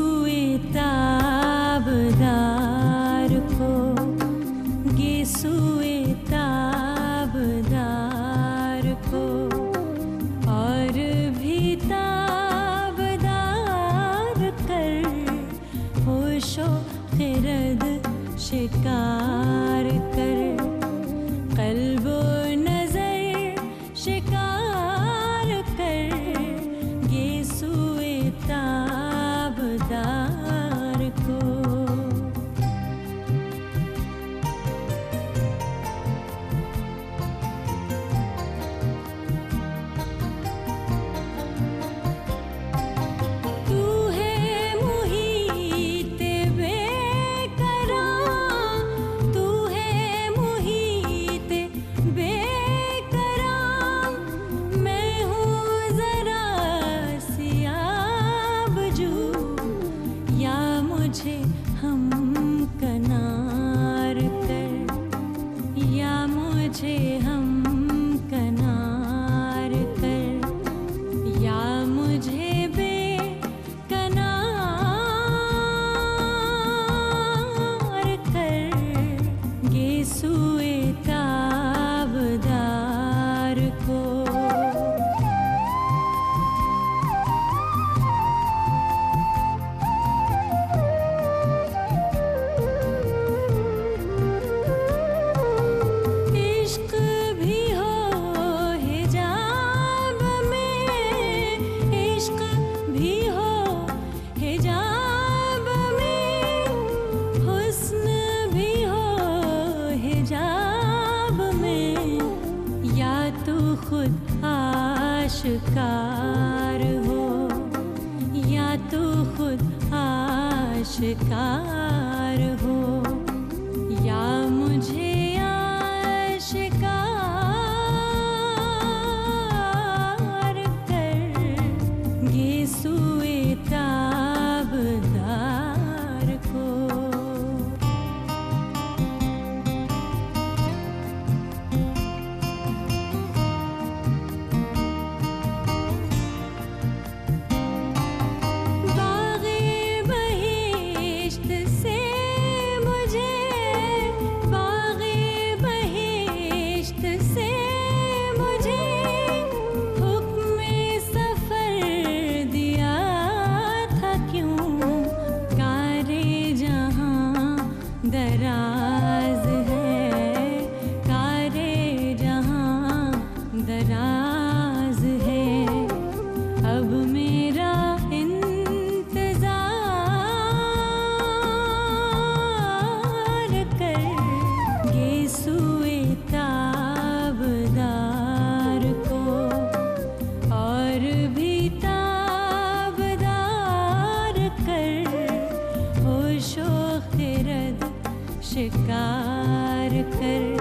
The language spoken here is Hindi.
गेसुए ताबदार को, गेसुए ताबदार को, और भी ताबदार कर होशो खिरद शिकार कर, कल्बो नजर शिकार कर, गेसुए ताबदार को। तू है मुहीत बेकरार, तू है मुहीत बेकरार, मैं हूँ जरा सियाब जू, या मुझे हम कनार कर, या मुझे हम कनार कर, या मुझे बेकनार कर, गेसुए ताबदार को। इश्क भी हो हिजाब में, इश्क भी हो हिजाब में, हुस्न भी हो हिजाब में, या तू खुद आशिकार हो, या तू खुद आशिकार हो, या मुझे आशिकार कर, गेसुए ताबदार को। बाग़े बहिश्त से मुझे, बाग़े बहिश्त से मुझे, हुक्म सफ़र दिया था क्यों, कारे जहाँ दराज है, कारे जहाँ दराज है, अब मेरा इंतज़ार कर, गेसुए ताबदार को, और भी ताबदार कर होशो खिरद शिकार कर।